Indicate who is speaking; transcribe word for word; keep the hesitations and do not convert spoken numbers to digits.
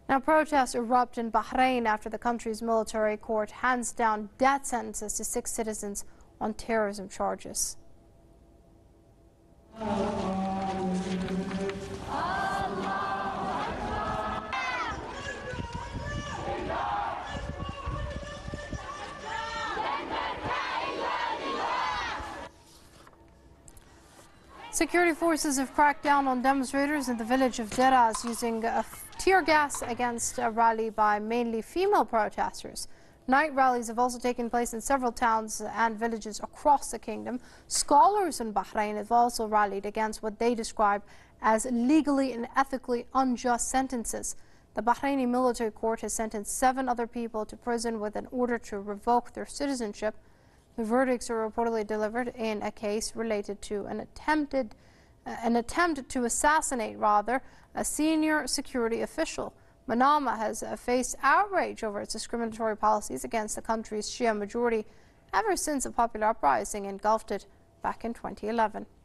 Speaker 1: Now, protests erupt in Bahrain after the country's military court hands down death sentences to six citizens on terrorism charges. Security forces have cracked down on demonstrators in the village of Deraz using uh, tear gas against a rally by mainly female protesters. Night rallies have also taken place in several towns and villages across the kingdom. Scholars in Bahrain have also rallied against what they describe as legally and ethically unjust sentences. The Bahraini military court has sentenced seven other people to prison with an order to revoke their citizenship. The verdicts are reportedly delivered in a case related to an attempted, uh, an attempt to assassinate, rather, a senior security official. Manama has uh, faced outrage over its discriminatory policies against the country's Shia majority ever since a popular uprising engulfed it back in twenty eleven.